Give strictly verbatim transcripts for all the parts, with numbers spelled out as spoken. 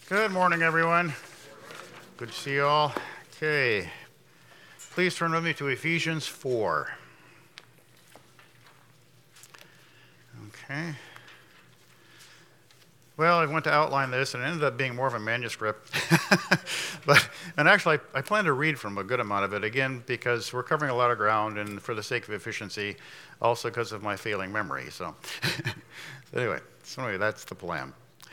Good morning, everyone. Good to see you all. Okay. Please turn with me to Ephesians four. Okay. Well, I went to outline this, and it ended up being more of a manuscript. but And actually, I, I plan to read from a good amount of it, again, because we're covering a lot of ground, and for the sake of efficiency, also because of my failing memory. So, so anyway, so anyway, that's the plan.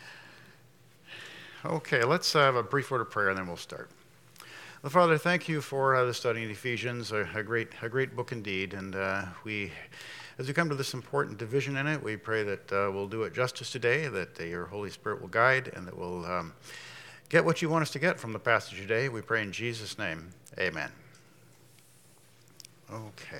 Okay, let's have a brief word of prayer, and then we'll start. Well, Father, thank you for uh, the study in Ephesians, a, a great a great book indeed. And uh, we, as we come to this important division in it, we pray that uh, we'll do it justice today, that uh, your Holy Spirit will guide, and that we'll um, get what you want us to get from the passage today. We pray in Jesus' name, amen. Okay.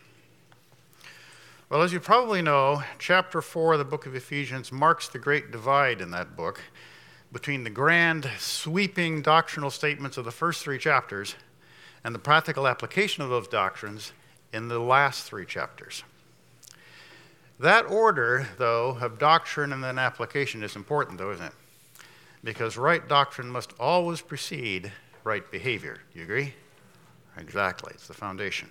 Well, as you probably know, chapter four of the book of Ephesians marks the great divide in that book between the grand, sweeping doctrinal statements of the first three chapters and the practical application of those doctrines in the last three chapters. That order, though, of doctrine and then application is important, though, isn't it? Because right doctrine must always precede right behavior. Do you agree? Exactly. It's the foundation.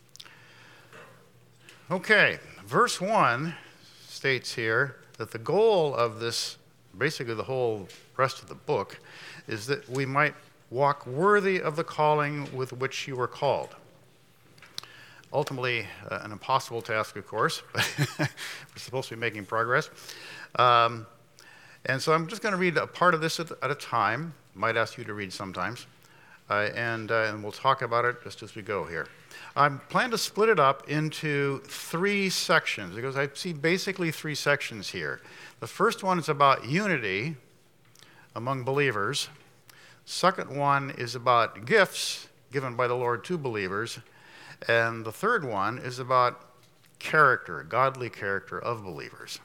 Okay, verse one states here that the goal of this, basically the whole rest of the book, is that we might walk worthy of the calling with which you were called. Ultimately, uh, an impossible task, of course, but we're supposed to be making progress. Um, and so I'm just going to read a part of this at, at a time. Might ask you to read sometimes. Uh, and, uh, and we'll talk about it just as we go here. I plan to split it up into three sections, because I see basically three sections here. The first one is about unity among believers. Second one is about gifts given by the Lord to believers. And the third one is about character, godly character of believers.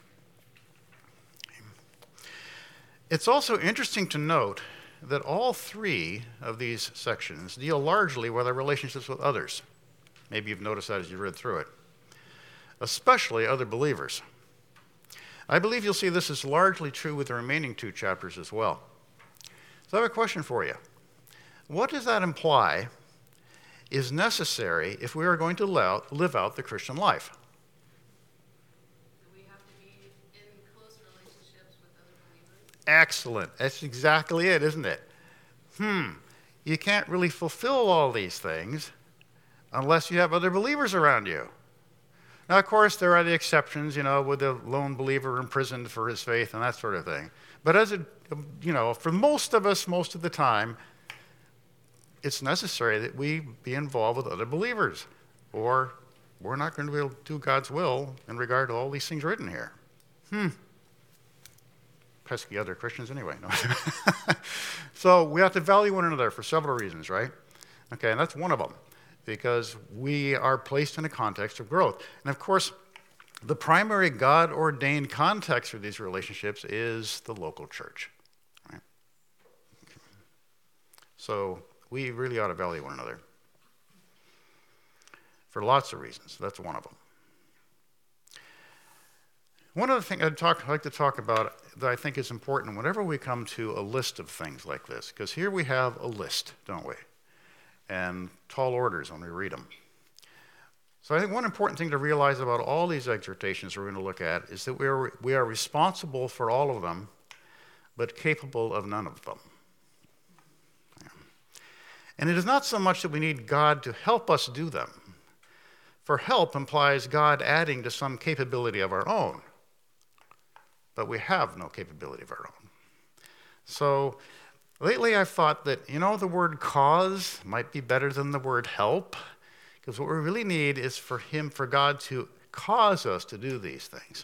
It's also interesting to note that all three of these sections deal largely with our relationships with others. Maybe you've noticed that as you read through it. Especially other believers. I believe you'll see this is largely true with the remaining two chapters as well. So I have a question for you. What does that imply is necessary if we are going to live out the Christian life? Do we have to be in close relationships with other believers? Excellent. That's exactly it, isn't it? Hmm. You can't really fulfill all these things unless you have other believers around you. Now, of course, there are the exceptions, you know, with the lone believer imprisoned for his faith and that sort of thing. But as it, you know, for most of us, most of the time, it's necessary that we be involved with other believers, or we're not going to be able to do God's will in regard to all these things written here. Hmm. Pesky other Christians anyway. No. So we have to value one another for several reasons, right? Okay, and that's one of them, because we are placed in a context of growth. And of course, the primary God-ordained context for these relationships is the local church. Right? Okay. So we really ought to value one another for lots of reasons. That's one of them. One other thing I'd, talk, I'd like to talk about that I think is important whenever we come to a list of things like this, because here we have a list, don't we? And tall orders when we read them. So I think one important thing to realize about all these exhortations we're going to look at is that we are, we are responsible for all of them, but capable of none of them. Yeah. And it is not so much that we need God to help us do them. For help implies God adding to some capability of our own. But we have no capability of our own. So lately I've thought that, you know, the word cause might be better than the word help, because what we really need is for him, for God to cause us to do these things.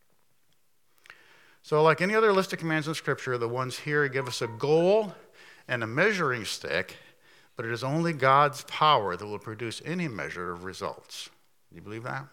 So like any other list of commands in Scripture, the ones here give us a goal and a measuring stick, but it is only God's power that will produce any measure of results. Do you believe that?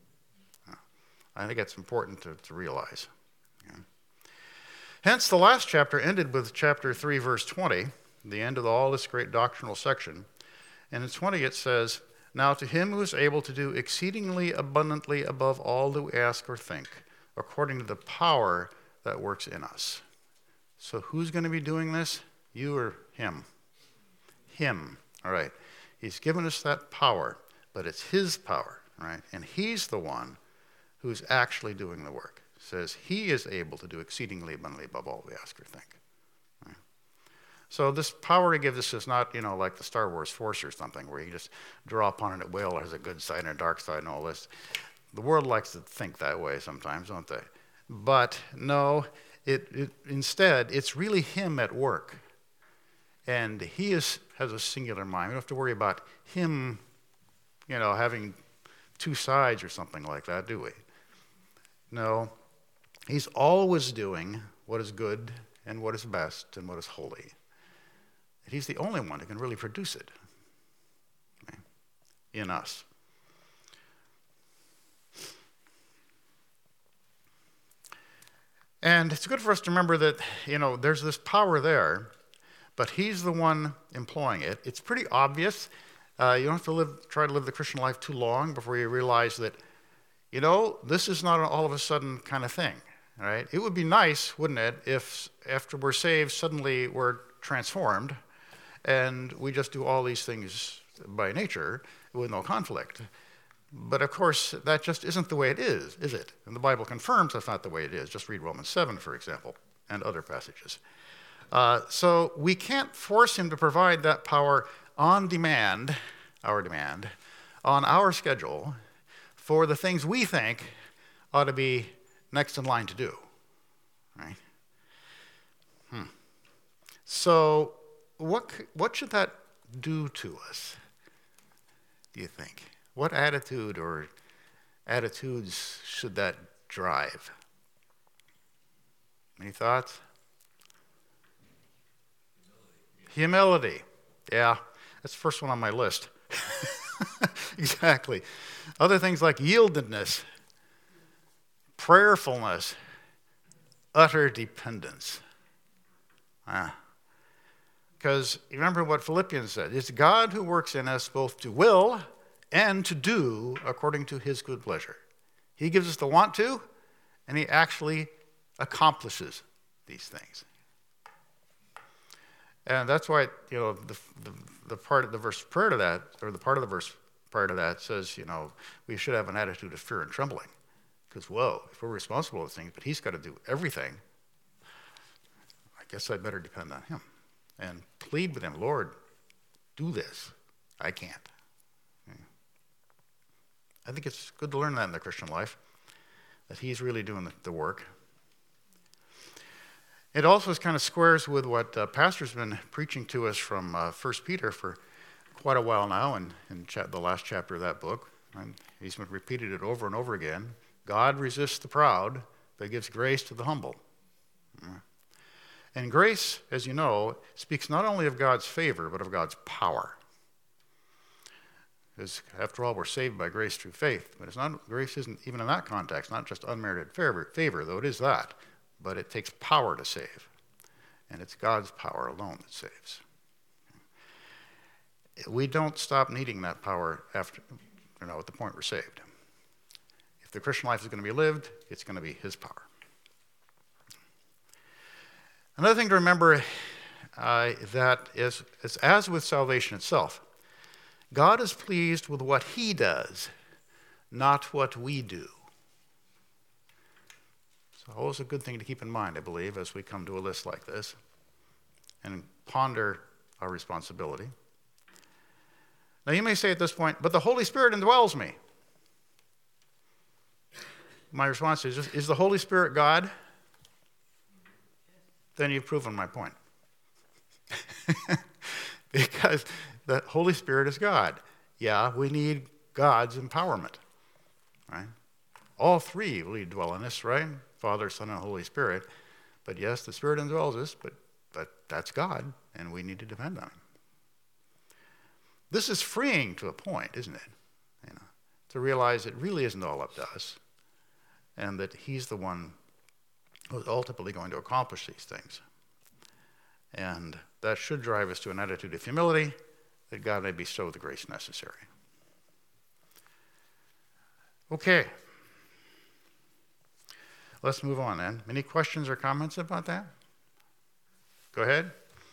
I think that's important to, to realize. Yeah. Hence, the last chapter ended with chapter three, verse twenty, the end of all this great doctrinal section. And in twenty it says, "Now to him who is able to do exceedingly abundantly above all that we ask or think, according to the power that works in us." So who's going to be doing this? You or him? Him. All right. He's given us that power, but it's his power, right? And he's the one who's actually doing the work. It says he is able to do exceedingly abundantly above all we ask or think. Right? So this power he gives us is not, you know, like the Star Wars Force or something, where you just draw upon it at will, or has a good side and a dark side and all this. The world likes to think that way sometimes, don't they? But no, it, it instead, it's really him at work. And he is has a singular mind. We don't have to worry about him, you know, having two sides or something like that, do we? No, he's always doing what is good and what is best and what is holy. And he's the only one who can really produce it, okay, in us. And it's good for us to remember that, you know, there's this power there, but he's the one employing it. It's pretty obvious. Uh, you don't have to live, try to live the Christian life too long before you realize that, you know, this is not an all of a sudden kind of thing, right? It would be nice, wouldn't it, if after we're saved, suddenly we're transformed and we just do all these things by nature with no conflict. But of course, that just isn't the way it is, is it? And the Bible confirms that's not the way it is. Just read Romans seven, for example, and other passages. Uh, so we can't force him to provide that power on demand, our demand, on our schedule for the things we think ought to be next in line to do, right? Hmm. So what what should that do to us, do you think? What attitude or attitudes should that drive? Any thoughts? Humility. Humility. Yeah, that's the first one on my list. Exactly. Other things like yieldedness, prayerfulness, utter dependence. Ah. Because you remember what Philippians said. It's God who works in us both to will and to do according to his good pleasure. He gives us the want to, and he actually accomplishes these things. And that's why, you know, the, the, the part of the verse prior to that, or the part of the verse prior to that says, you know, we should have an attitude of fear and trembling. Because, whoa, if we're responsible for things, but he's got to do everything, I guess I better depend on him. And plead with him, Lord, do this. I can't. I think it's good to learn that in the Christian life, that he's really doing the, the work. It also kind of squares with what uh, Pastor's been preaching to us from uh, First Peter for quite a while now, and in cha- the last chapter of that book. And he's been repeated it over and over again. God resists the proud, but gives grace to the humble. And grace, as you know, speaks not only of God's favor, but of God's power. Because after all, we're saved by grace through faith. But it's not, grace isn't, even in that context, not just unmerited favor, favor, though it is that. But it takes power to save. And it's God's power alone that saves. We don't stop needing that power after, you know, at the point we're saved. If the Christian life is going to be lived, it's going to be his power. Another thing to remember uh, that is, is, as with salvation itself, God is pleased with what he does, not what we do. So always a good thing to keep in mind, I believe, as we come to a list like this and ponder our responsibility. Now you may say at this point, but the Holy Spirit indwells me. My response is, is the Holy Spirit God? Then you've proven my point. Because the Holy Spirit is God. Yeah, we need God's empowerment, right? All three really dwell in us, right? Father, Son, and Holy Spirit. But yes, the Spirit indwells us, but, but that's God, and we need to depend on him. This is freeing to a point, isn't it? You know, to realize it really isn't all up to us, and that he's the one who's ultimately going to accomplish these things. And that should drive us to an attitude of humility, that God may bestow the grace necessary. Okay. Let's move on then. Any questions or comments about that? Go ahead.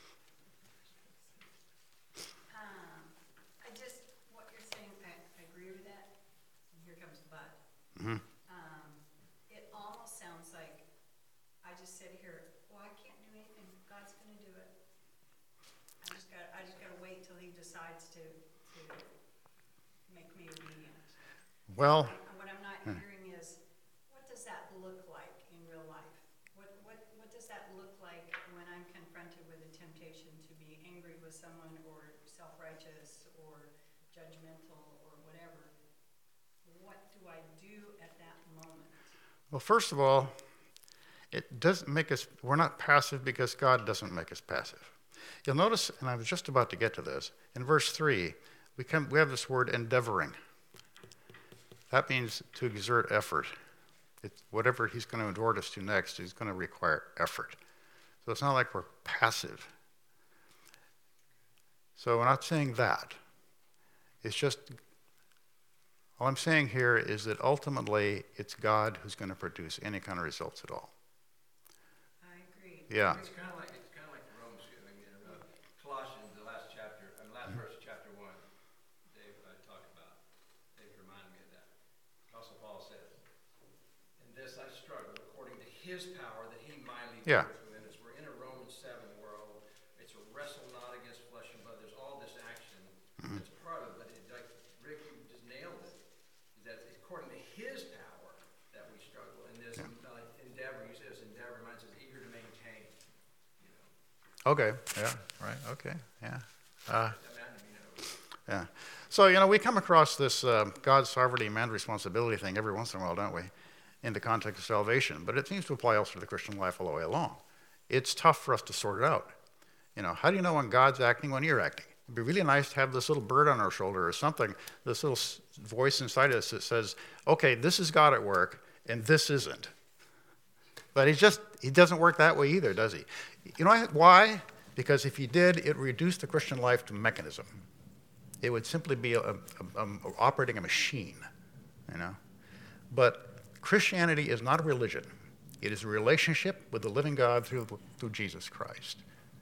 Um, I just, what you're saying, I, I agree with that. And here comes the but. Mm-hmm. Um, it almost sounds like I just sit here, well, I can't do anything. God's going to do it. I just got, I just got to wait till He decides to, to make me obedient. Well, And what I'm not hearing is, what does that look like in real life? What, what, what does that look like when I'm confronted with a temptation to be angry with someone or self-righteous or judgmental or whatever? What do I do at that moment? well, first of all, it doesn't make us, we're not passive because God doesn't make us passive. You'll notice, and I was just about to get to this, in verse three, we, come, we have this word endeavoring. That means to exert effort. It's whatever He's going to exhort us to next is going to require effort. So it's not like we're passive. So we're not saying that. It's just, all I'm saying here is that ultimately it's God who's going to produce any kind of results at all. I agree. Yeah. It's kind of like it's kind of like Romans. I mean, in uh, Colossians, the last chapter, I mean, last verse of chapter one. Dave uh, talked about. Dave reminded me of that. Apostle Paul says, "In this I struggle according to His power that He mightily Yeah. works within us." We're in a Romans seven world. It's a wrestle not against flesh and blood. There's all this action that's part of it. It like Rick, you just nailed it. That according to His power that we struggle. And this Yeah. uh, endeavor, you say this endeavor, reminds us eager to maintain. You know. Okay. Yeah. Right. Okay. Yeah. Uh, I mean, you know, yeah. So, you know, we come across this uh, God's sovereignty, man's responsibility thing every once in a while, don't we, in the context of salvation. But it seems to apply also to the Christian life all the way along. It's tough for us to sort it out. You know, how do you know when God's acting, when you're acting? It'd be really nice to have this little bird on our shoulder or something, this little voice inside us that says, okay, this is God at work, and this isn't. But he just, he doesn't work that way either, does he? You know why? Because if he did, it would reduce the Christian life to mechanism. It would simply be a, a, a, operating a machine, you know. But Christianity is not a religion. It is a relationship with the living God through, through Jesus Christ.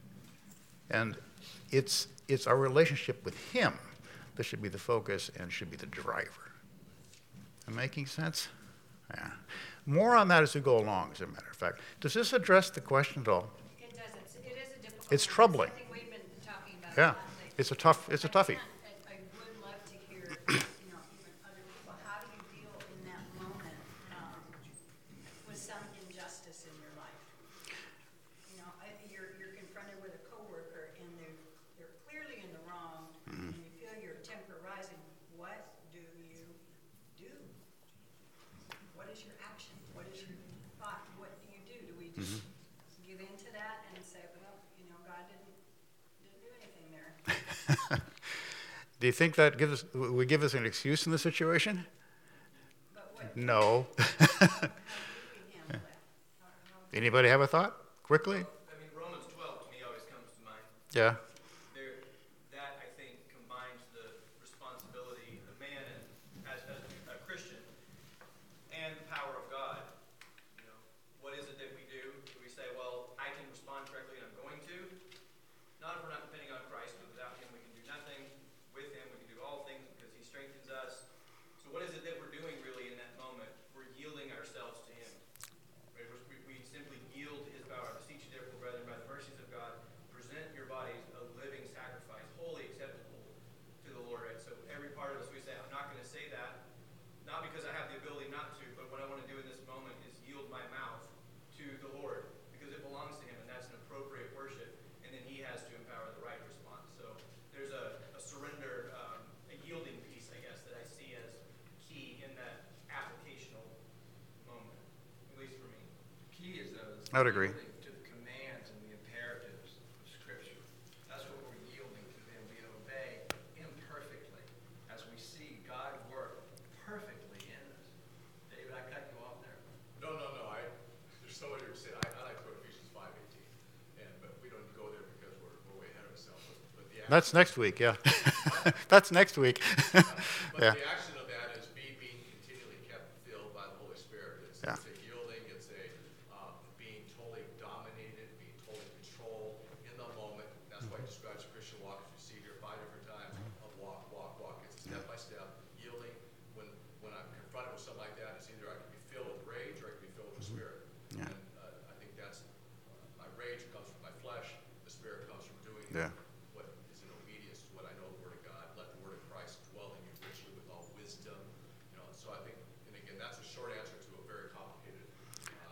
And it's, it's our relationship with Him that should be the focus and should be the driver. Am I making sense? Yeah. More on that as we go along, as a matter of fact. Does this address the question at all? It doesn't. It is a difficult. It's one. troubling. It's something we've been talking about. Yeah. a lot lately. It's a tough, it's a toughie. I, I would love to hear, you know, even other people. How do you deal in that moment um, with some injustice in your life? You know, I, you're you're confronted with a coworker, and they're they're clearly in the wrong, and you feel your temper rising. What do you do? What is your action? What is your thought? What do you do? Do we just give in to that and say, well, you know, God didn't didn't do anything there? Do you think that gives us, would give us an excuse in the situation? But what? No. How do you handle that? How, how, Anybody have a thought? Quickly? I mean, Romans twelve to me always comes to mind. Yeah. There, that I think combines the responsibility of man and as, as a Christian and the power of God. You know, what is it that we do? Do we say, well, I can respond correctly and I'm going to? Not if we're not depending on Christ, but without Him we can do nothing. With Him we can do all things because He strengthens us. So what is it that we're doing really in that moment? We're yielding ourselves to Him. Right? We, we simply yield to His power. Beseech you therefore, brethren, by the mercies of God, present your bodies a living sacrifice, wholly acceptable to the Lord. Right? So every part of us, we say, I'm not going to say that, not because I have the ability not to, but what I want to do in this moment is yield my mouth to the Lord, because it belongs to Him, and that's an appropriate worship. And then He has to empower the right response. So there's a, a surrender, um, a yielding piece, I guess, that I see as key in that applicational moment, at least for me. key is those I would agree. yielding to the commands and the imperatives of Scripture. That's what we're yielding to, and we obey imperfectly as we see God work perfectly in us. David, I cut you off there. No, no, no. I there's so many to say. I, I like to go to Ephesians five eighteen, and but we don't go there because we're, we're way ahead of ourselves. But, but the action, That's next week, yeah. That's next week. but Yeah. the action of that is be being continually kept filled by the Holy Spirit. It's, Yeah. it's a yielding. It's a um, being totally dominated, being totally controlled.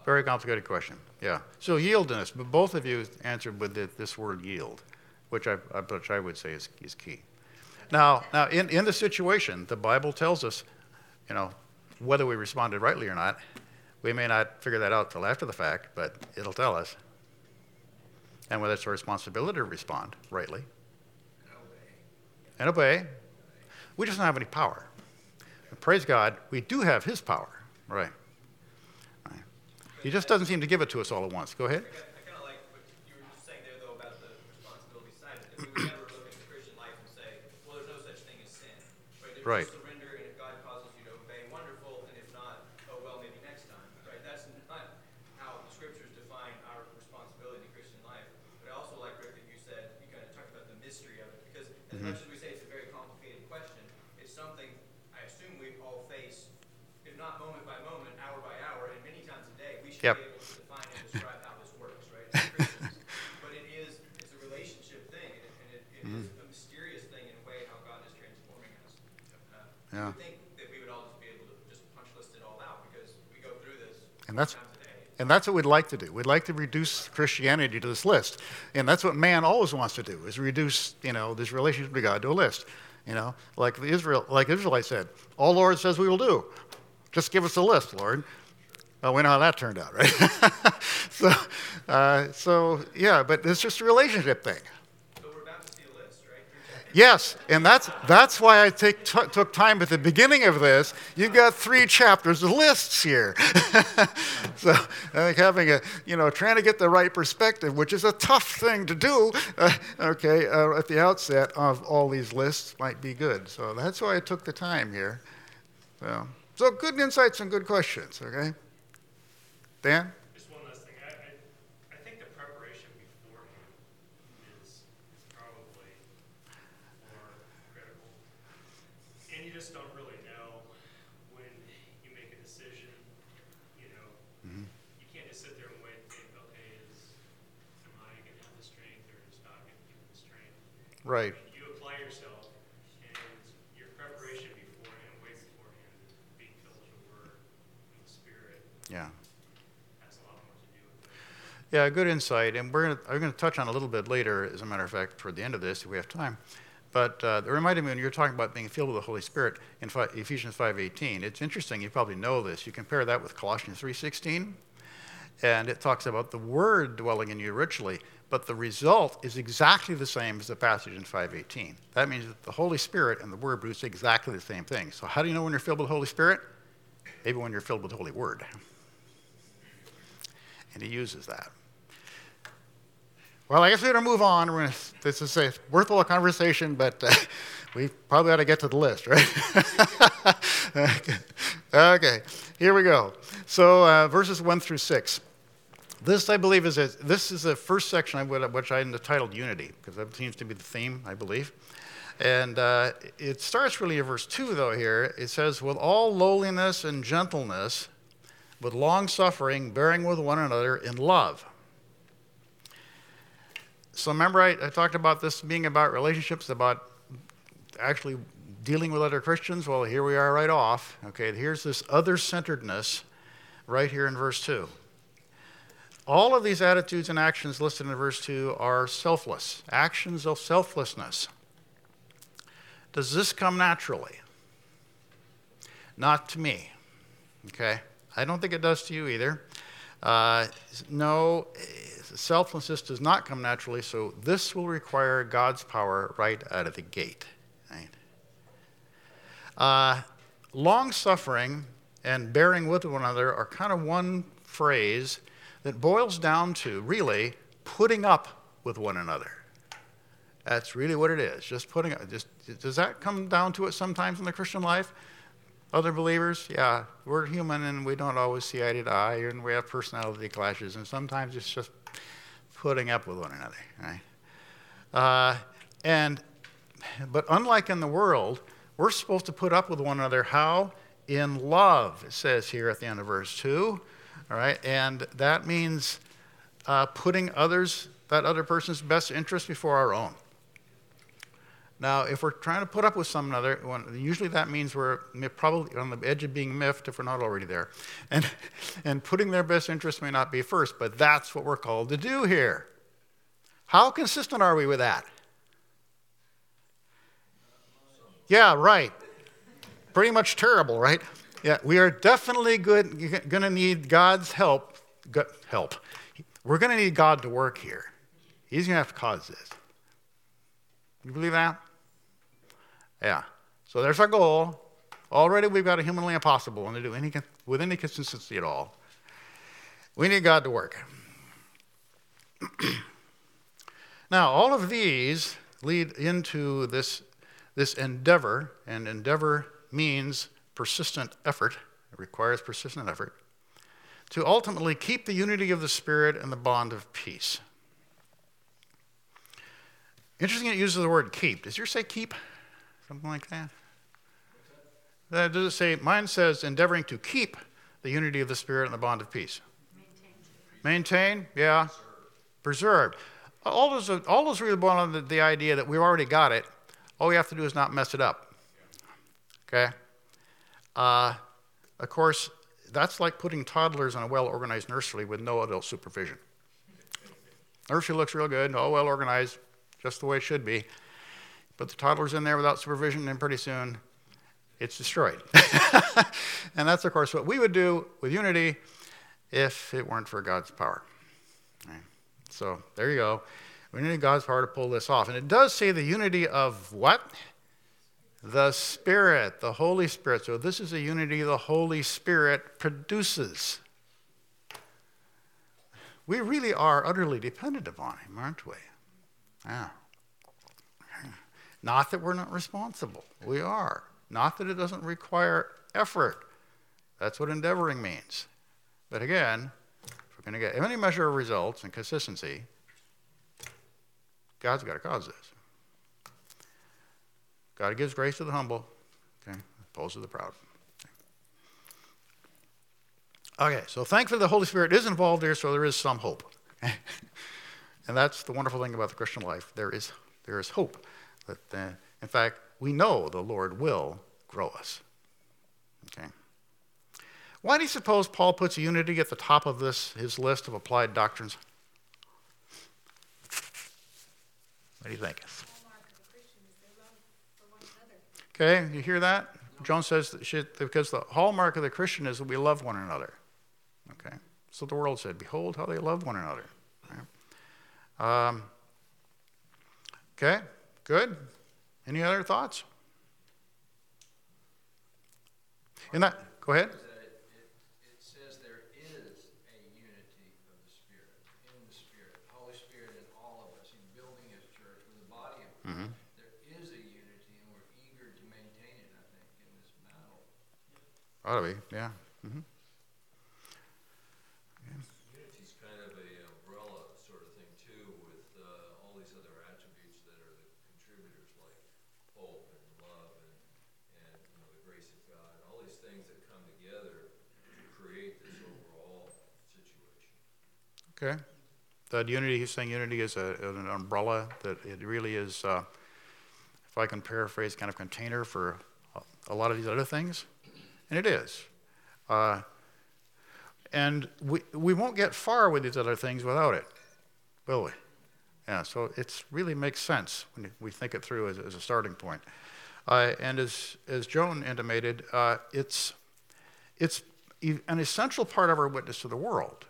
Very complicated question. Yeah. So yieldiness, but both of you answered with the, this word yield, which I, I- which I would say is, is key. Now, now in, in the situation, the Bible tells us, you know, whether we responded rightly or not. We may not figure that out till after the fact, but it'll tell us. And whether it's our responsibility to respond rightly and obey. We just don't have any power. And praise God, we do have His power. Right. Right. He just doesn't seem to give it to us all at once. Go ahead. I kind of like what you were just saying there, though, about the responsibility side of it. That we would never look at the Christian life and say, well, there's no such thing as sin. Right? There's Right. just surrender, and if God causes you to obey, wonderful, and if not, oh, well, maybe next time. Right? That's not how the Scriptures define our responsibility in the Christian life. But I also like, Rick, that you said, you kind of talked about the mystery of it. Because as much as we say it's a very complicated question, it's something I assume we all face, if not moment by moment, hour by hour, and many times a day. We should Yep. be able to define and describe how this works, right? As Christians. But it is, it's a relationship thing, and it, and it, it is a mysterious thing in a way how God is transforming us. Uh, Yeah. You would think that we would all just be able to just punch list it all out because we go through this And that's times a day. and that's what we'd like to do. We'd like to reduce Christianity to this list. And that's what man always wants to do, is reduce, you know, this relationship to God to a list. You know, like the Israel, like the Israelites said, all Lord says we will do. Just give us a list, Lord. Well, we know how that turned out, right? so, uh, so, yeah, but it's just a relationship thing. So we're about to see a list, right? Yes, and that's that's why I take, t- took time at the beginning of this. You've got three chapters of lists here. So I think having a, you know, trying to get the right perspective, which is a tough thing to do, uh, okay, uh, at the outset of all these lists might be good. So that's why I took the time here. So, so good insights and good questions, okay? Dan? Just one last thing. I, I, I think the preparation beforehand is, is probably more critical. And you just don't really know when you make a decision, you know. You can't just sit there and wait and think, okay, is, am I going to have the strength or is God going to give me the strength? Right. You apply yourself and your preparation beforehand, way beforehand, being filled with the Word and the Spirit. Yeah. Has a lot more to do with it. Yeah, good insight, and we're gonna, I'm going to touch on it a little bit later, as a matter of fact, toward the end of this, if we have time. But uh, it reminded me when you were talking about being filled with the Holy Spirit in fi- Ephesians five eighteen. It's interesting, you probably know this. You compare that with Colossians three sixteen, and it talks about the Word dwelling in you richly, but the result is exactly the same as the passage in five eighteen. That means that the Holy Spirit and the Word produce exactly the same thing. So how do you know when you're filled with the Holy Spirit? Maybe when you're filled with the Holy Word. And he uses that. Well, I guess we better move on. We're gonna, this is a worthwhile conversation, but uh, we probably ought to get to the list, right? okay. Okay, here we go. So uh, verses one through six. This, I believe, is a, this is the first section I would, which I entitled Unity, because that seems to be the theme, I believe. And uh, it starts really in verse two, though, here. It says, with all lowliness and gentleness, with long suffering, bearing with one another in love. So remember I, I talked about this being about relationships, about actually dealing with other Christians? Well, here we are right off. Okay, here's this other-centeredness right here in verse two. All of these attitudes and actions listed in verse two are selfless, actions of selflessness. Does this come naturally? Not to me, okay? I don't think it does to you either. Uh, no, selflessness does not come naturally, so this will require God's power right out of the gate. Right? Uh, long-suffering and bearing with one another are kind of one phrase that boils down to, really, putting up with one another. That's really what it is, just putting up. Just, does that come down to it sometimes in the Christian life? Other believers, yeah, we're human and we don't always see eye to eye, and we have personality clashes, and sometimes it's just putting up with one another, right? Uh, and, but unlike in the world, we're supposed to put up with one another. How? In love, it says here at the end of verse two, all right? And that means uh, putting others, that other person's best interest before our own. Now, if we're trying to put up with some other, one, usually that means we're mi- probably on the edge of being miffed if we're not already there. And, and putting their best interest may not be first, but that's what we're called to do here. How consistent are we with that? Yeah, right. Pretty much terrible, right? Yeah, we are definitely good, going to need God's help. Go, help. We're going to need God to work here. He's going to have to cause this. You believe that? Yeah. So there's our goal. Already we've got a humanly impossible one to do any, with any consistency at all. We need God to work. Now, all of these lead into this, this endeavor, and endeavor means persistent effort. It requires persistent effort to ultimately keep the unity of the Spirit and the bond of peace. Interesting it uses the word keep. Does yours say keep? Something like that? Uh, does it say, mine says endeavoring to keep the unity of the Spirit and the bond of peace. Maintain. Maintain, yeah. Preserved. All those, all those really boil on the, the idea that we've already got it. All we have to do is not mess it up. Okay? Uh, of course, that's like putting toddlers in a well-organized nursery with no adult supervision. Nursery looks real good, all well-organized, just the way it should be. But the toddler's in there without supervision, and pretty soon it's destroyed. And that's, of course, what we would do with unity if it weren't for God's power. Right. So there you go. We need God's power to pull this off. And it does say the unity of what? The Spirit, the Holy Spirit. So this is a unity the Holy Spirit produces. We really are utterly dependent upon Him, aren't we? Yeah. Not that we're not responsible. We are. Not that it doesn't require effort. That's what endeavoring means. But again, if we're going to get any measure of results and consistency, God's got to cause this. God gives grace to the humble, okay, opposed to the proud. Okay, so thankfully the Holy Spirit is involved here, so there is some hope. And that's the wonderful thing about the Christian life. There is, there is hope. That, uh, in fact, we know the Lord will grow us. Okay. Why do you suppose Paul puts unity at the top of this, his list of applied doctrines? What do you think? Okay, you hear that? Joan says that she, because the hallmark of the Christian is that we love one another. Okay, so the world said, behold how they love one another. Right? Um, okay, good. Any other thoughts? In that, go ahead. Mm-hmm. There is a unity, and we're eager to maintain it, I think, in this battle. Ought to be, yeah. Mm-hmm. Unity is kind of a umbrella sort of thing, too, with uh, all these other attributes that are the contributors, like hope and love and, and you know, the grace of God, all these things that come together to create this overall situation. Okay. That unity, he's saying unity is a, an umbrella, that it really is, uh, if I can paraphrase, kind of container for a, a lot of these other things. And it is. Uh, and we, we won't get far with these other things without it, will we? Yeah, so it really makes sense when we think it through as, as a starting point. Uh, and as, as Joan intimated, uh, it's, it's an essential part of our witness to the world.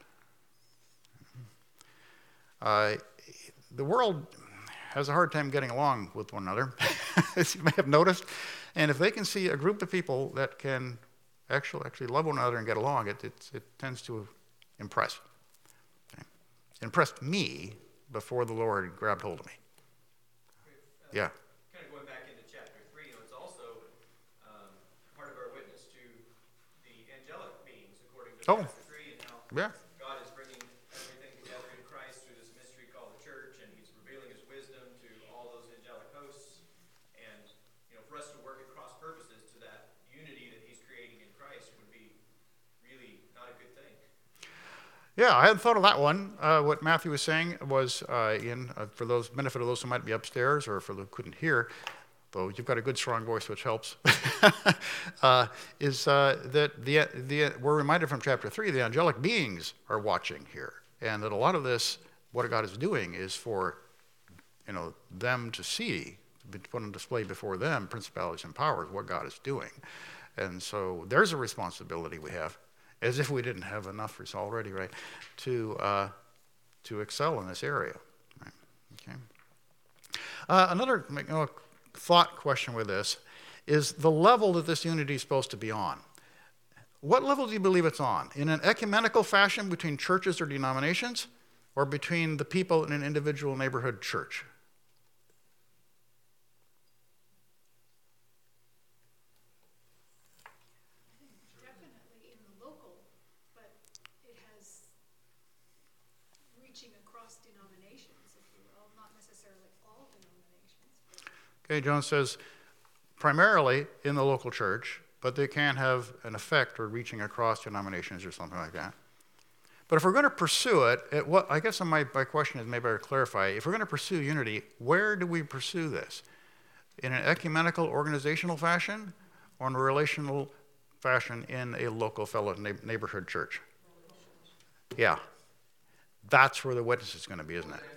Uh, the world has a hard time getting along with one another, as you may have noticed. And if they can see a group of people that can actually actually love one another and get along, it it, it tends to impress. Okay. It impressed me before the Lord grabbed hold of me. Yeah. Kind of going back into chapter three, you know, it's also um, part of our witness to the angelic beings, according to Oh. chapter three, and how Yeah. God is bringing everything together in Christ through this mystery called the church, and He's revealing His wisdom to all those angelic hosts. And you know, for us to work at cross purposes to that unity that He's creating in Christ would be really not a good thing. Yeah, I hadn't thought of that one. Uh, what Matthew was saying was, uh, in uh, for those benefit of those who might be upstairs or for those who couldn't hear, though you've got a good strong voice, which helps, uh, is uh, that the, the, we're reminded from chapter three, the angelic beings are watching here. And that a lot of this, what God is doing is for, you know, them to see, to put on display before them, principalities and powers, what God is doing. And so there's a responsibility we have, as if we didn't have enough already, right, to, uh, to excel in this area. Right? Okay. Uh, another you know, thought question with this is the level that this unity is supposed to be on. What level do you believe it's on? In an ecumenical fashion between churches or denominations, or between the people in an individual neighborhood church? Definitely in the local, but it has reaching across denominations, if you will, not necessarily all denominations. Okay, John says primarily in the local church, but they can have an effect or reaching across denominations or something like that. But if we're going to pursue it, it what I guess my, my question is, maybe I'll clarify, if we're going to pursue unity, where do we pursue this? In an ecumenical organizational fashion, or in a relational fashion in a local fellow neighborhood church? Yeah. That's where the witness is going to be, isn't it?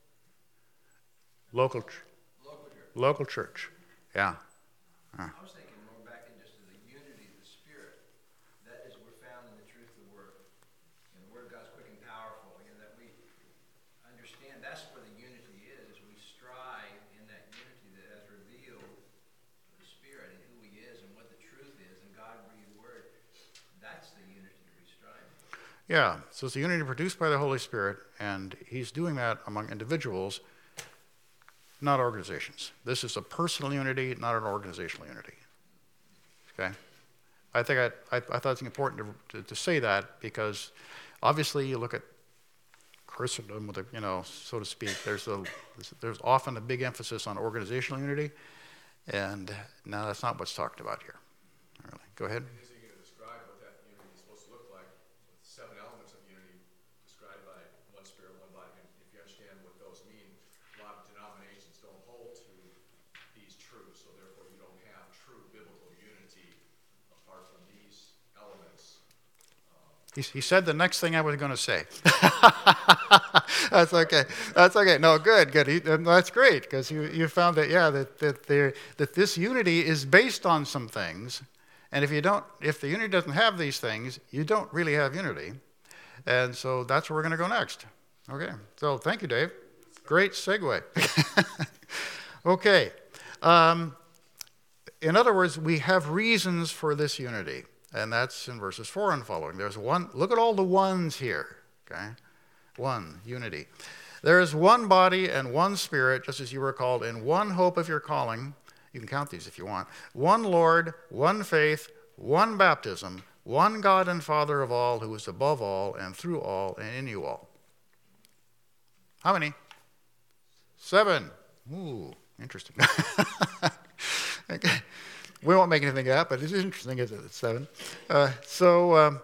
Local, ch- Local church. local church. Yeah. I was thinking more back in just to the unity of the Spirit. That is, we're found in the truth of the Word. And the Word of God's quick and powerful. And that we understand that's where the unity is. is we strive in that unity that has revealed the Spirit and who He is and what the truth is and God-breathed Word. That's the unity we strive for. Yeah, so it's the unity produced by the Holy Spirit, and He's doing that among individuals, not organizations. This is a personal unity, not an organizational unity. Okay? I think I, I, I thought it's important to, to, to say that because obviously you look at Christendom, with a, you know, so to speak, there's, a, there's often a big emphasis on organizational unity, and now that's not what's talked about here. Really. Go ahead. Is he going to describe what that unity is supposed to look like? With seven elements of unity described by one spirit, one body. And if you understand what those mean, a lot of denominations don't hold to these truths, so therefore you don't have true biblical unity apart from these elements. He, he said the next thing I was going to say. That's okay. That's okay. No, good, good. He, that's great because you, you found that, yeah, that that, there, that this unity is based on some things. And if you don't, if the unity doesn't have these things, you don't really have unity. And so that's where we're going to go next. Okay. So thank you, Dave. Great segue. Okay. Um, in other words, we have reasons for this unity. And that's in verses four and following. There's one, look at all the ones here, okay? One, unity. There is one body and one spirit, just as you were called, in one hope of your calling. You can count these if you want. One Lord, one faith, one baptism, one God and Father of all, who is above all and through all and in you all. How many? Seven. Ooh, interesting. Okay. We won't make anything of that, but it's interesting, isn't it? It's seven. Uh, so um,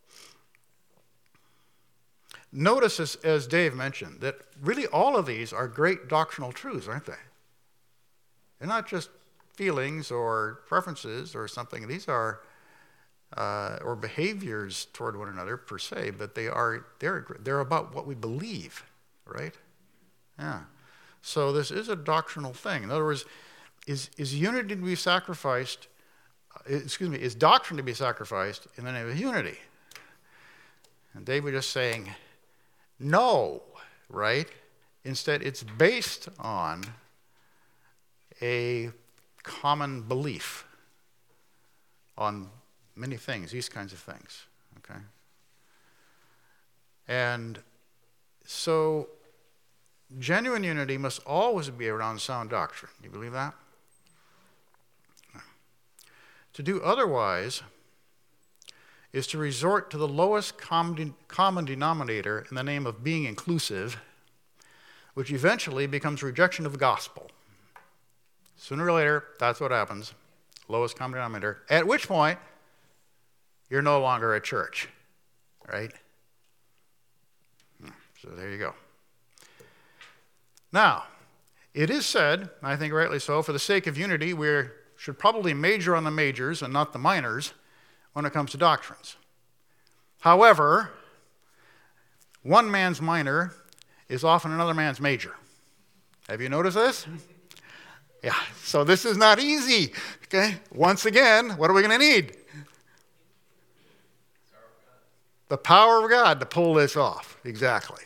notice, as, as Dave mentioned, that really all of these are great doctrinal truths, aren't they? They're not just feelings or preferences or something. These are, uh, or behaviors toward one another per se, but they are, they're, they're about what we believe, right? Yeah. So this is a doctrinal thing. In other words, Is, is unity to be sacrificed, uh, excuse me, is doctrine to be sacrificed in the name of unity? And David is saying, no, right? Instead, it's based on a common belief on many things, these kinds of things, okay? And so genuine unity must always be around sound doctrine. Do you believe that? To do otherwise is to resort to the lowest common, common denominator in the name of being inclusive, which eventually becomes rejection of the gospel. Sooner or later, that's what happens. Lowest common denominator. At which point, you're no longer a church, right? So there you go. Now, It is said, I think rightly so, for the sake of unity, we should probably major on the majors and not the minors when it comes to doctrines. However, one man's minor is often another man's major. Have you noticed this? Yeah, so this is not easy. Okay, once again, what are we going to need? The power of God to pull this off. Exactly.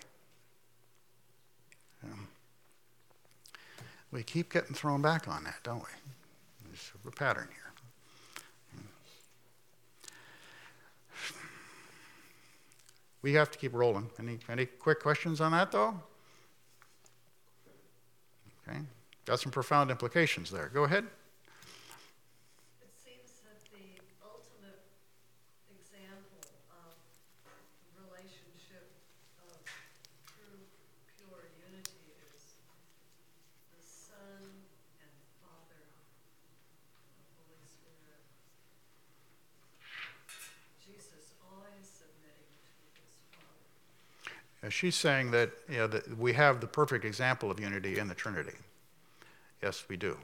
Um, we keep getting thrown back on that, don't we? There's a pattern here. We have to keep rolling. Any, any quick questions on that, though? Okay. Got some profound implications there. Go ahead. It seems that the ultimate example of relationship of true, pure unity is the Son and Father, the Holy Spirit. Jesus always submitting to his Father. Uh, She's saying that, you know, that we have the perfect example of unity in the Trinity. Yes, we do.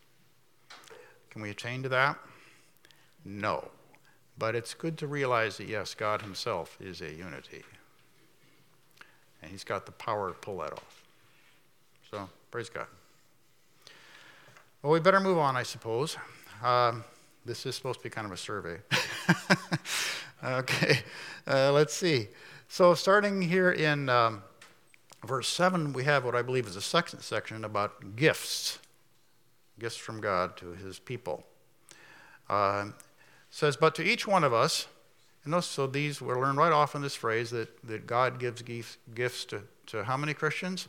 Can we attain to that? No. But it's good to realize that, yes, God himself is a unity. And he's got the power to pull that off. So, praise God. Well, we better move on, I suppose. Um, this is supposed to be kind of a survey. Okay, uh, let's see. So starting here in um, verse seven, we have what I believe is a second section about gifts. Gifts from God to his people. Uh, says, but to each one of us, and those, so these, we'll learn right off in this phrase that, that God gives gifts, gifts to, to how many Christians?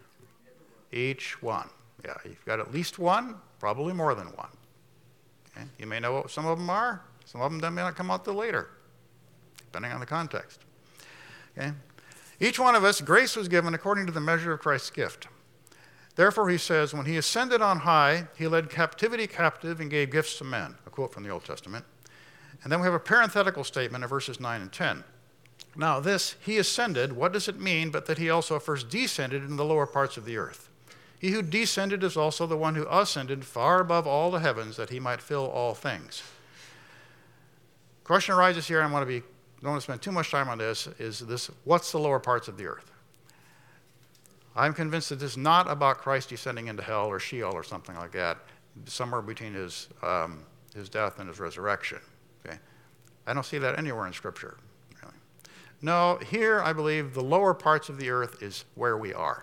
Each one. Yeah, you've got at least one, probably more than one. Okay? You may know what some of them are. Some of them may not come out till later, depending on the context. Okay? Each one of us, grace was given according to the measure of Christ's gift. Therefore, he says, when he ascended on high, he led captivity captive and gave gifts to men. A quote from the Old Testament. And then we have a parenthetical statement in verses nine and ten. Now this, he ascended, what does it mean but that he also first descended in the lower parts of the earth? He who descended is also the one who ascended far above all the heavens that he might fill all things. Question arises here, and I want to be, don't want to spend too much time on this, is this, what's the lower parts of the earth? I'm convinced that this is not about Christ descending into hell or Sheol or something like that, somewhere between his, um, his death and his resurrection. Okay? I don't see that anywhere in Scripture. Really. No, here I believe the lower parts of the earth is where we are.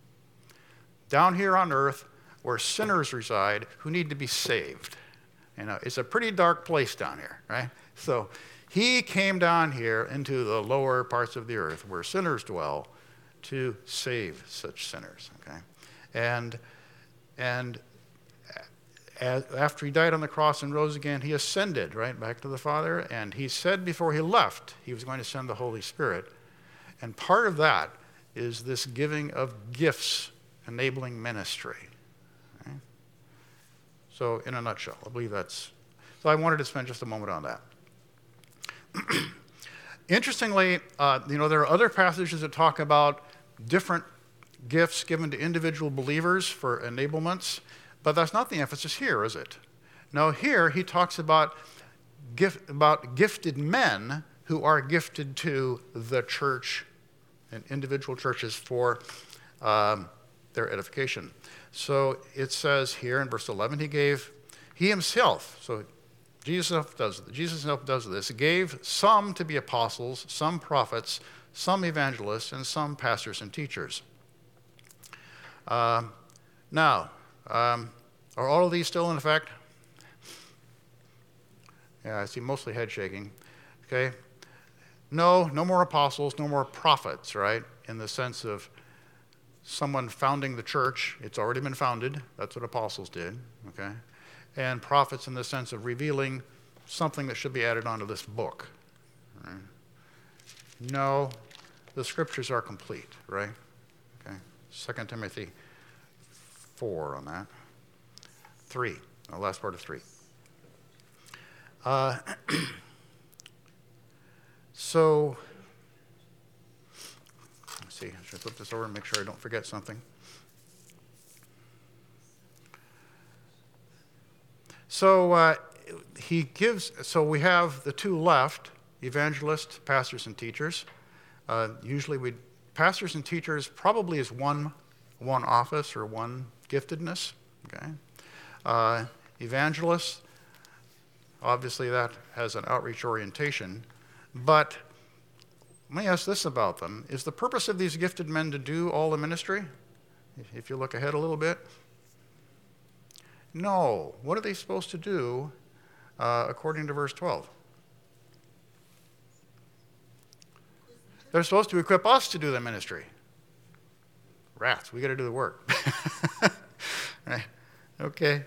Down here on earth, where sinners reside who need to be saved. You know, it's a pretty dark place down here, right? So he came down here into the lower parts of the earth where sinners dwell, to save such sinners, okay? And, and as, after he died on the cross and rose again, he ascended, right, back to the Father, and he said before he left he was going to send the Holy Spirit. And part of that is this giving of gifts, enabling ministry. Okay? So in a nutshell, I believe that's, so I wanted to spend just a moment on that. Interestingly, uh, you know, there are other passages that talk about different gifts given to individual believers for enablements, but that's not the emphasis here, is it? No, here he talks about, gift, about gifted men who are gifted to the church and individual churches for um, their edification. So it says here in verse eleven, he gave, he himself, so Jesus himself does, Jesus himself does this, gave some to be apostles, some prophets, some evangelists, and some pastors and teachers. Uh, now, um, are all of these still in effect? Yeah, I see mostly head shaking. Okay. No, no more apostles, no more prophets, right? In the sense of someone founding the church. It's already been founded. That's what apostles did. Okay. And prophets in the sense of revealing something that should be added onto this book. Right? No, the scriptures are complete, right? Okay. Second Timothy four on that. Three, the last part of three. Uh, so, let's see, should I flip this over and make sure I don't forget something? So uh, he gives, so we have the two left, evangelists, pastors, and teachers. Uh, usually we, pastors and teachers probably is one, one office or one giftedness, okay? Uh, evangelists, obviously that has an outreach orientation, but let me ask this about them. Is the purpose of these gifted men to do all the ministry? If you look ahead a little bit. No. What are they supposed to do uh, according to verse twelve? They're supposed to equip us to do the ministry. Rats, we got to do the work. Right? Okay.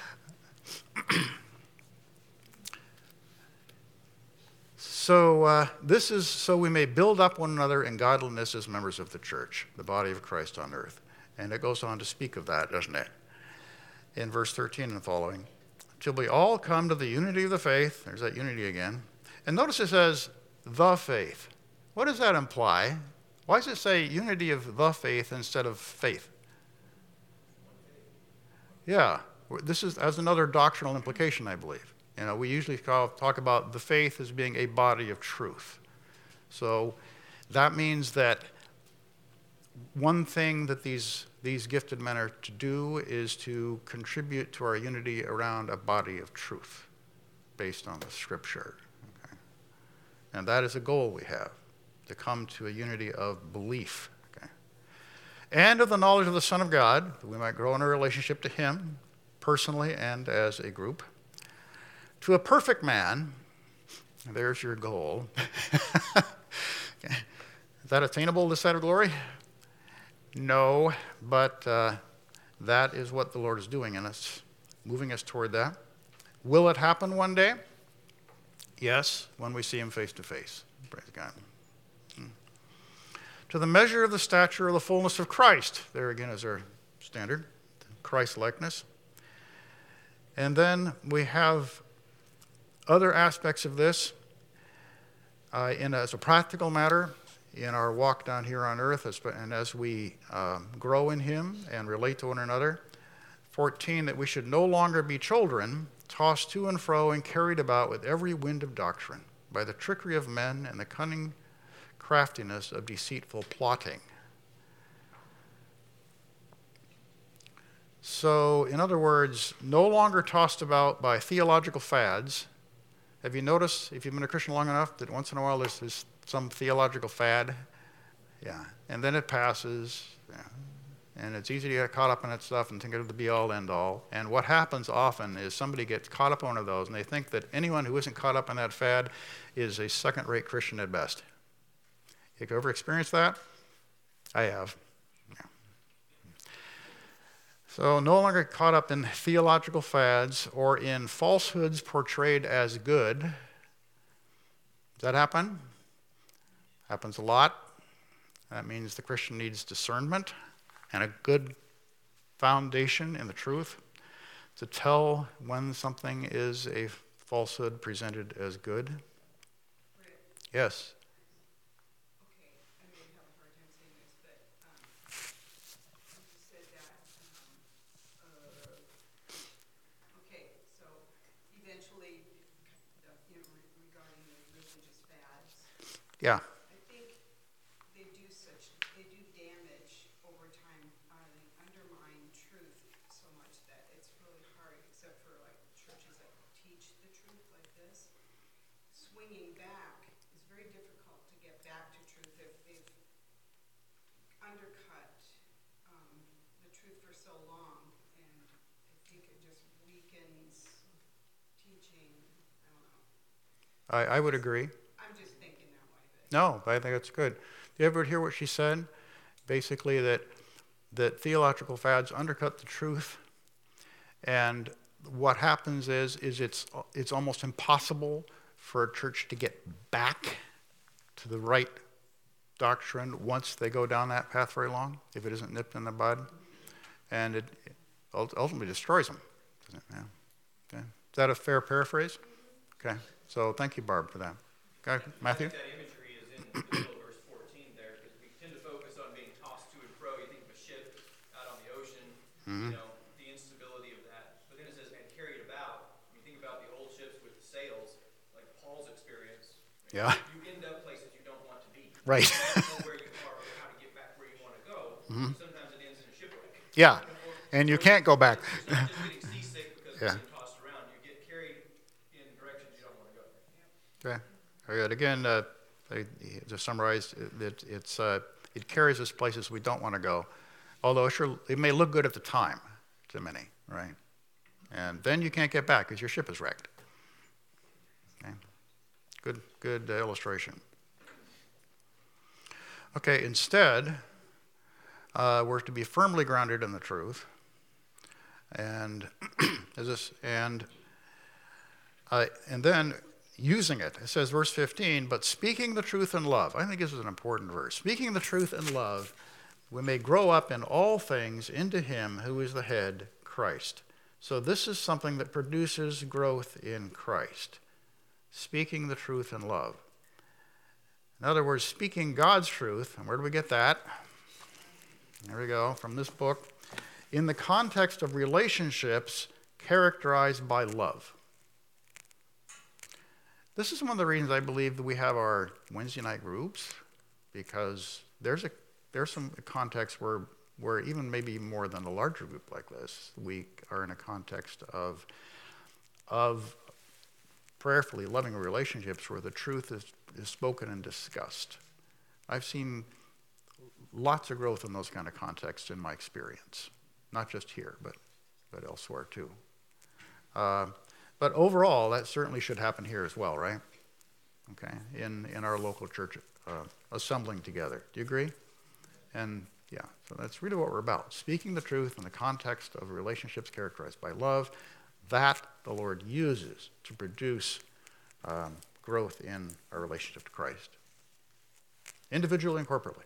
So uh, this is so we may build up one another in godliness as members of the church, the body of Christ on earth. And it goes on to speak of that, doesn't it? In verse thirteen and following. Till we all come to the unity of the faith. There's that unity again. And notice it says, the faith. What does that imply? Why does it say unity of the faith instead of faith? Yeah, this is as another doctrinal implication, I believe. You know, we usually call, talk about the faith as being a body of truth. So that means that one thing that these, these gifted men are to do is to contribute to our unity around a body of truth based on the Scripture. Okay? And that is a goal we have, to come to a unity of belief. Okay? And of the knowledge of the Son of God, that we might grow in a relationship to Him, personally and as a group. To a perfect man, there's your goal. Okay. Is that attainable this side of glory? No, but uh, that is what the Lord is doing in us, moving us toward that. Will it happen one day? Yes, when we see Him face to face. Praise God. Hmm. To the measure of the stature of the fullness of Christ. There again is our standard, Christ-likeness. And then we have other aspects of this uh, in as a practical matter in our walk down here on earth, and as we um, grow in Him and relate to one another. fourteen, that we should no longer be children, tossed to and fro and carried about with every wind of doctrine, by the trickery of men and the cunning craftiness of deceitful plotting. So, in other words, no longer tossed about by theological fads. Have you noticed, if you've been a Christian long enough, that once in a while there's, there's some theological fad? Yeah. And then it passes. Yeah. And it's easy to get caught up in that stuff and think of the be-all, end-all. And what happens often is somebody gets caught up on one of those, and they think that anyone who isn't caught up in that fad is a second-rate Christian at best. Have you ever experienced that? I have. Yeah. So no longer caught up in theological fads or in falsehoods portrayed as good. Does that happen? Happens a lot. That means the Christian needs discernment and a good foundation in the truth to tell when something is a falsehood presented as good. Rick, Yes. okay, I may have a hard time saying this, but um, you said that, um, uh, okay, so eventually, the, you know, re- regarding the religious fads, Yeah. I think they do such, they do damage over time. Uh, they undermine truth so much that it's really hard, except for like churches that teach the truth like this. Swinging back is very difficult to get back to truth if they've undercut um, the truth for so long. And I think it just weakens teaching. I don't know. I, I would agree. I'm just thinking that way. But No, I think that's good. Did you ever hear what she said? Basically that that theological fads undercut the truth, and what happens is is it's it's almost impossible for a church to get back to the right doctrine once they go down that path very long, if it isn't nipped in the bud, and it ultimately destroys them. Yeah. Okay. Is that a fair paraphrase? Okay. So thank you, Barb, for that. Okay, Matthew. I think that imagery is in the middle of verse fourteen there, because we tend to focus on being tossed to and fro. You think of a ship out on the ocean, Mm-hmm. you know, the instability of that. But then it says, and carried about Yeah. You end up places you don't want to be. Right. You don't know where you are or how to get back where you want to go. Mhm. Sometimes it ends in a shipwreck. Yeah, and you can't go back. It's not just getting seasick because Yeah. you're being tossed around. You get carried in directions you don't want to go. Okay, very good. Again, uh, I- to summarize, it, it's, uh, it carries us places we don't want to go, although sure, it may look good at the time to many, right? And then you can't get back because your ship is wrecked. Okay. Good, good uh, illustration. Okay, instead, uh, we're to be firmly grounded in the truth, and is this and uh, and then using it. It says, verse fifteen, but speaking the truth in love. I think this is an important verse. Speaking the truth in love, we may grow up in all things into him who is the head, Christ. So this is something that produces growth in Christ. Speaking the truth in love. In other words, speaking God's truth, and where do we get that? There we go, from this book. In the context of relationships characterized by love. This is one of the reasons I believe that we have our Wednesday night groups, because there's a there's some contexts where where even maybe more than a larger group like this, we are in a context of of prayerfully loving relationships where the truth is, is spoken and discussed. I've seen lots of growth in those kind of contexts in my experience, not just here, but but elsewhere too. Uh, But overall, that certainly should happen here as well, right? Okay, in, in our local church uh, assembling together. Do you agree? And yeah, so that's really what we're about. Speaking the truth in the context of relationships characterized by love, that the Lord uses to produce um, growth in our relationship to Christ, individually and corporately.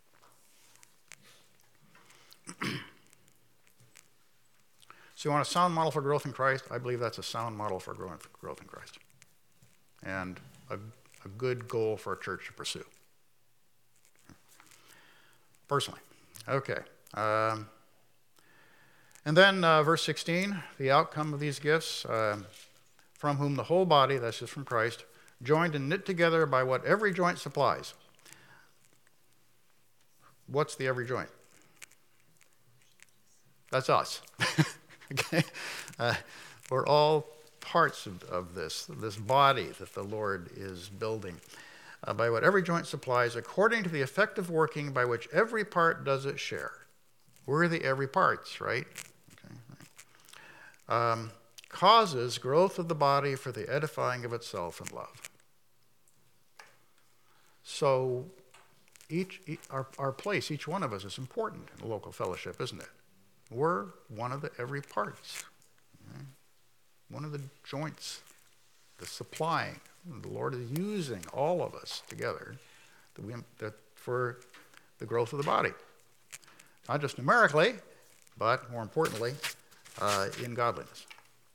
So you want a sound model for growth in Christ? I believe that's a sound model for growth in Christ. And a, a good goal for a church to pursue. Personally. Okay. Um, and then uh, verse sixteen, the outcome of these gifts, uh, from whom the whole body, that's just from Christ, joined and knit together by what every joint supplies. What's the every joint? That's us. Okay, uh, we're all parts of, of this, this body that the Lord is building. Uh, by what every joint supplies, according to the effective working by which every part does its share. We're the every parts, right? Okay, right. Um, causes growth of the body for the edifying of itself in love. So each, each our, our place, each one of us is important in the local fellowship, isn't it? We're one of the every parts, okay? One of the joints, the supplying. The Lord is using all of us together that we, that for the growth of the body. Not just numerically, but more importantly, uh, in godliness.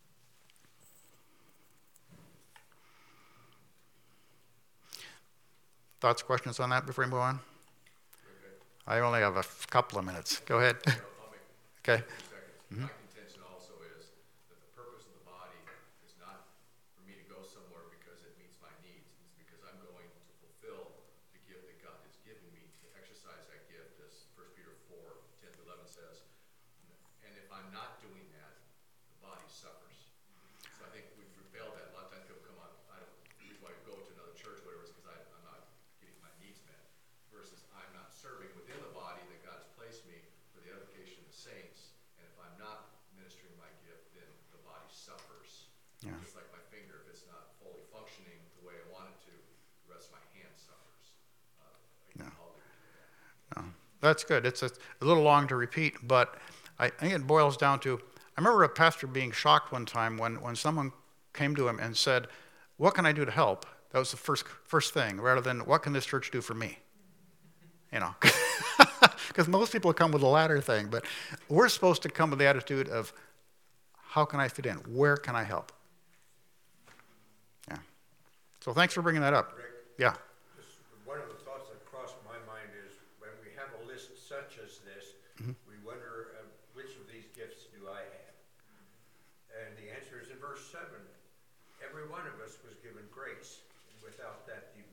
Thoughts, questions on that before we move on? I only have a couple of minutes. Go ahead. Okay. Mm-hmm. My contention also is that the purpose of the body is not for me to go somewhere because it meets my needs. It's because I'm going to fulfill the gift that God has given me to exercise that gift, as First Peter four, ten to eleven says. And if I'm not doing that, the body suffers. So I think we've failed that. A lot of times people come on, I don't, the reason why we go to another church or whatever is because I'm not getting my needs met, versus I'm not serving within the body that God has placed me for the edification of the saints. And if I'm not ministering my gift, then the body suffers. Yeah. Just like my finger, if it's not fully functioning the way I want it to, the rest of my hand suffers. Uh, no. No. That's good. It's a, a little long to repeat, but I think it boils down to, I remember a pastor being shocked one time when, when someone came to him and said, what can I do to help? That was the first first thing, rather than what can this church do for me? You know, because most people come with the latter thing, but we're supposed to come with the attitude of, how can I fit in? Where can I help? Yeah. So thanks for bringing that up. Rick, yeah. Just one of the thoughts that crossed my mind is when we have a list such as this, mm-hmm. we wonder uh, which of these gifts do I have? And the answer is in verse seven. Every one of us was given grace. And without that, you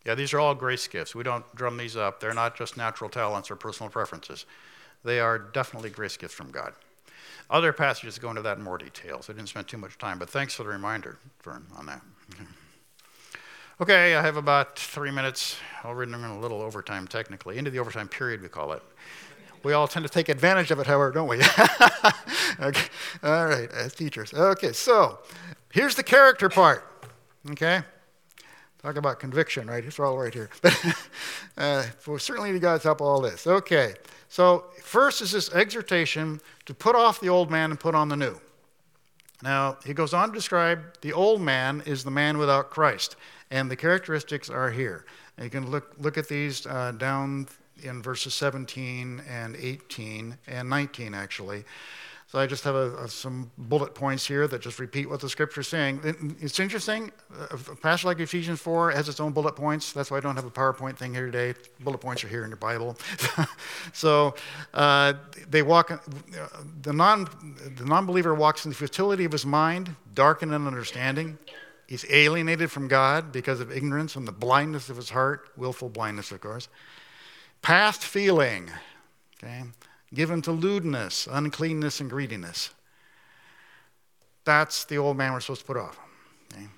Yeah, these are all grace gifts. We don't drum these up. They're not just natural talents or personal preferences. They are definitely grace gifts from God. Other passages go into that in more detail, so I didn't spend too much time, but thanks for the reminder, Vern, on that. Okay, I have about three minutes. Already in a little overtime, technically. Into the overtime period, we call it. We all tend to take advantage of it, however, don't we? Okay, all right, as teachers. Okay, so here's the character part, okay? Talk about conviction, right? It's all right here. uh, well, certainly to God's help, all this. Okay, so first is this exhortation to put off the old man and put on the new. Now, he goes on to describe the old man is the man without Christ, and the characteristics are here. And you can look, look at these uh, down in verses seventeen and eighteen and nineteen, actually. So I just have a, a, some bullet points here that just repeat what the Scripture is saying. It, it's interesting. A, a passage like Ephesians four has its own bullet points. That's why I don't have a PowerPoint thing here today. Bullet points are here in your Bible. So uh, they walk. Uh, the non the non-believer walks in the futility of his mind, darkened in understanding. He's alienated from God because of ignorance and the blindness of his heart, willful blindness, of course. Past feeling, okay, given to lewdness, uncleanness, and greediness. That's the old man we're supposed to put off. Okay?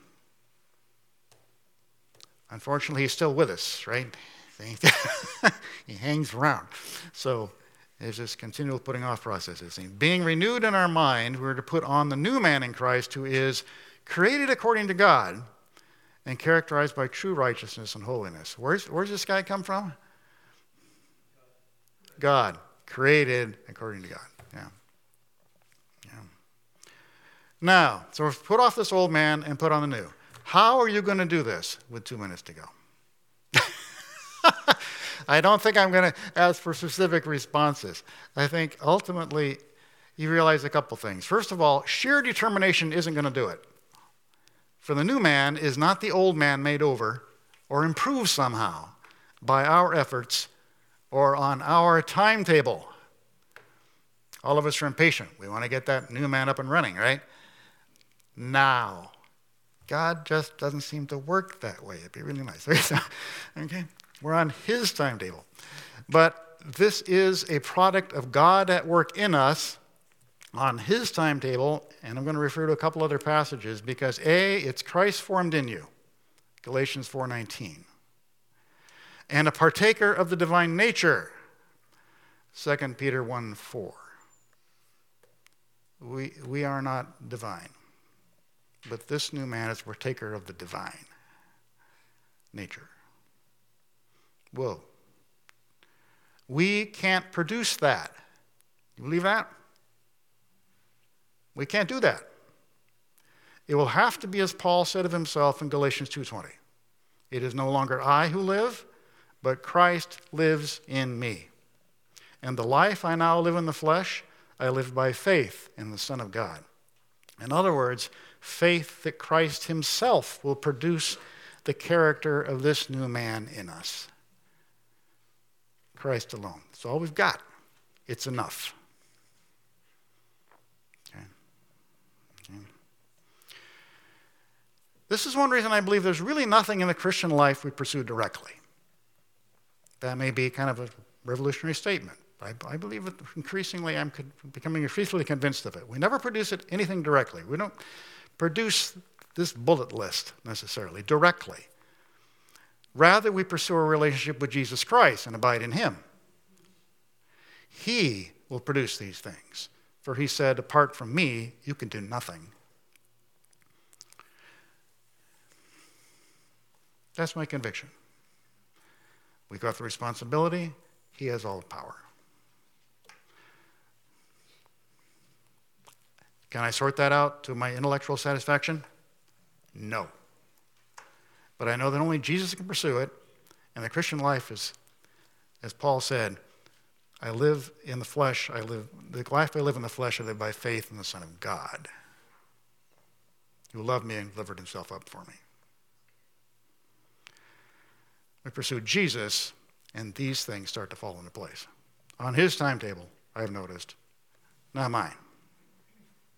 Unfortunately, he's still with us, right? He hangs around. So there's this continual putting off process. Being renewed in our mind, we're to put on the new man in Christ who is created according to God and characterized by true righteousness and holiness. Where's, where's this guy come from? God, created according to God. Yeah. Yeah. Now, so we've put off this old man and put on the new. How are you going to do this with two minutes to go? I don't think I'm going to ask for specific responses. I think ultimately you realize a couple things. First of all, sheer determination isn't going to do it. For the new man is not the old man made over or improved somehow by our efforts or on our timetable. All of us are impatient. We want to get that new man up and running, right? Now. God just doesn't seem to work that way. It'd be really nice. Okay? We're on his timetable. But this is a product of God at work in us on his timetable, and I'm going to refer to a couple other passages because A, it's Christ formed in you, Galatians four nineteen. And a partaker of the divine nature, Second Peter one four. We, we are not divine, but this new man is a partaker of the divine nature. Whoa. We can't produce that. You believe that? We can't do that. It will have to be as Paul said of himself in Galatians two twenty. It is no longer I who live, but Christ lives in me. And the life I now live in the flesh, I live by faith in the Son of God. In other words, faith that Christ himself will produce the character of this new man in us. Christ alone. It's all we've got. It's enough. Okay. Okay. This is one reason I believe there's really nothing in the Christian life we pursue directly. That may be kind of a revolutionary statement. I, I believe it increasingly, I'm becoming increasingly convinced of it. We never produce it, anything directly. We don't produce this bullet list necessarily directly. Rather, we pursue a relationship with Jesus Christ and abide in him. He will produce these things. For he said, apart from me, you can do nothing. That's my conviction. We've got the responsibility. He has all the power. Can I sort that out to my intellectual satisfaction? No. But I know that only Jesus can pursue it, and the Christian life is, as Paul said, I live in the flesh, I live, the life I live in the flesh, I live by faith in the Son of God, who loved me and delivered himself up for me. We pursue Jesus, and these things start to fall into place. On his timetable, I have noticed, not mine.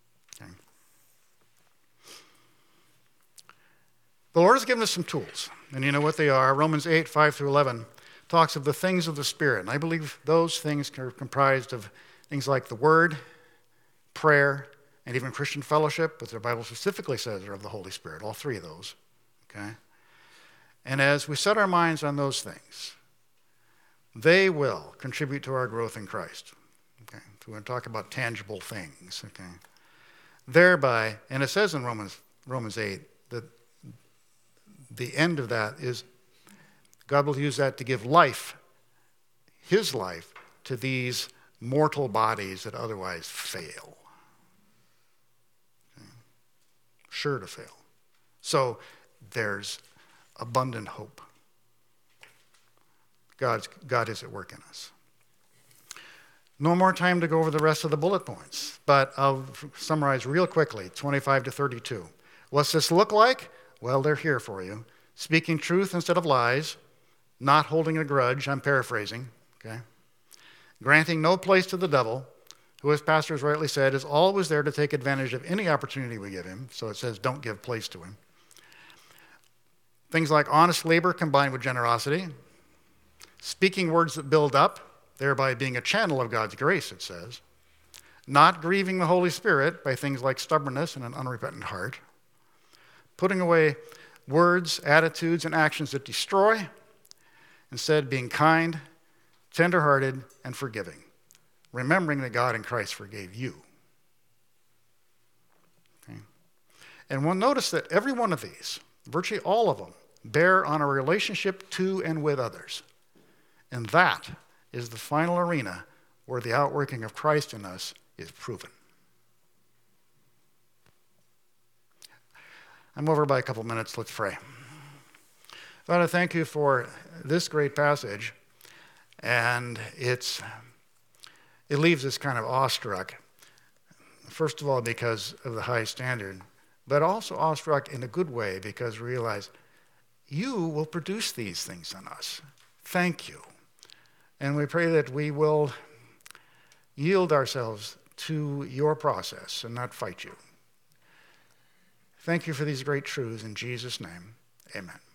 Okay. The Lord has given us some tools. and you know what they are. Romans eight, five through eleven talks of the things of the Spirit. And I believe those things are comprised of things like the Word, prayer, and even Christian fellowship, but the Bible specifically says are of the Holy Spirit, all three of those. Okay? And as we set our minds on those things, they will contribute to our growth in Christ. Okay? So we're going to talk about tangible things. Okay? Thereby, and it says in Romans Romans eight that the end of that is God will use that to give life, his life, to these mortal bodies that otherwise fail. Okay? Sure to fail. So there's abundant hope. God's, God is at work in us. No more time to go over the rest of the bullet points, but I'll summarize real quickly, twenty-five to thirty-two. What's this look like? Well, they're here for you. Speaking truth instead of lies, not holding a grudge, I'm paraphrasing, okay? Granting no place to the devil, who, as pastors rightly said, is always there to take advantage of any opportunity we give him, so it says don't give place to him. Things like honest labor combined with generosity, speaking words that build up, thereby being a channel of God's grace, it says. Not grieving the Holy Spirit by things like stubbornness and an unrepentant heart. Putting away words, attitudes, and actions that destroy. Instead, being kind, tender-hearted, and forgiving. Remembering that God in Christ forgave you. Okay? And we'll notice that every one of these, virtually all of them, bear on a relationship to and with others. And that is the final arena where the outworking of Christ in us is proven. I'm over by a couple minutes. Let's pray. Father, thank you for this great passage. And it's it leaves us kind of awestruck. First of all, because of the high standard, but also awestruck in a good way because we realize you will produce these things in us. Thank you. And we pray that we will yield ourselves to your process and not fight you. Thank you for these great truths. In Jesus' name, amen.